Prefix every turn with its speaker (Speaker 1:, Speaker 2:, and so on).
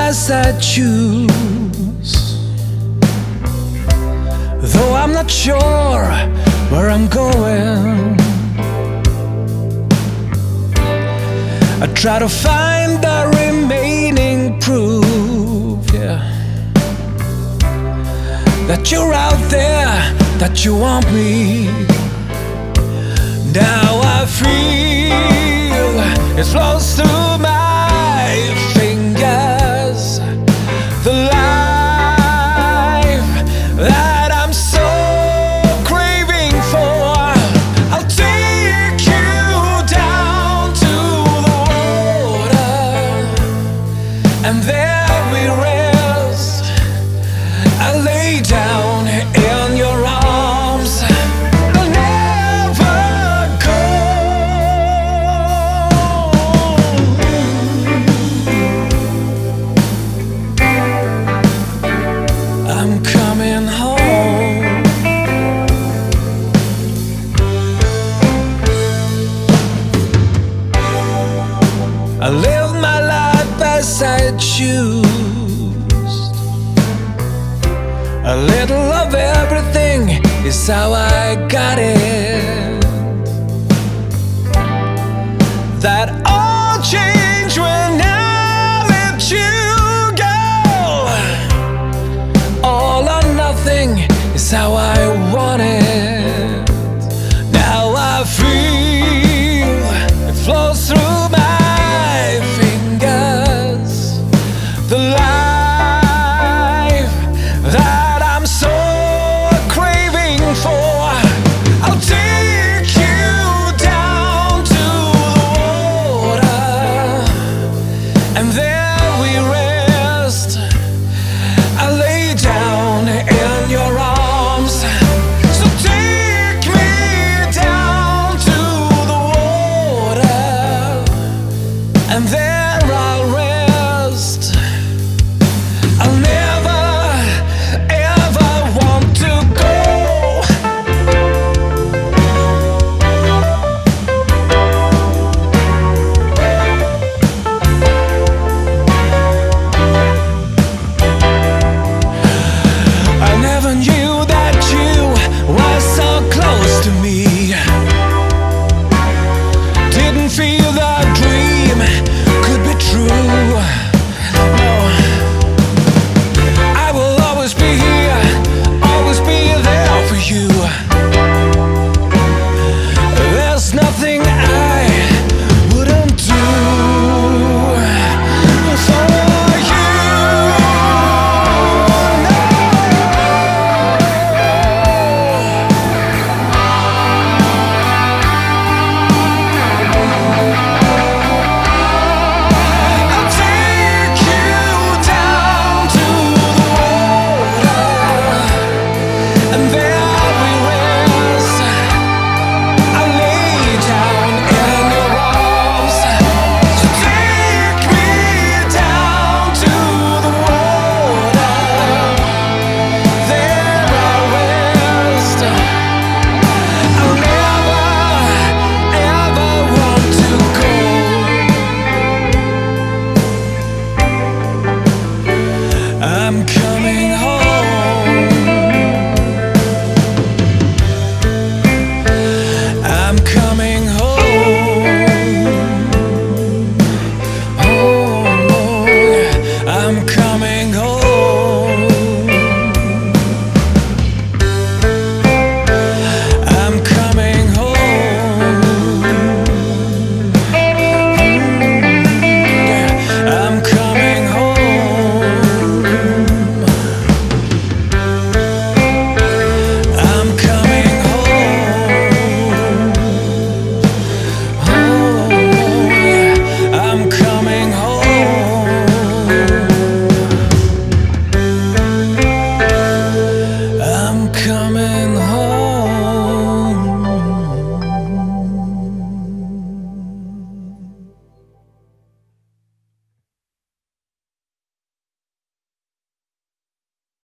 Speaker 1: as I choose. Though I'm not sure where I'm going, I try to find the remaining proof, yeah, that you're out there, that you want me. Now I feel it flows through my fingers, the life that I'm so craving for. I'll take you down to the water, and there we rest. I lay down in your arms. I'll never go. I'm coming home. I live my life as I choose. A little of everything is how I got it. That all changed when I let you go. All or nothing is how I want it. Now I feel it flows through my fingers, the life that I'm so craving for. I'll take you down to the water, and there we rest.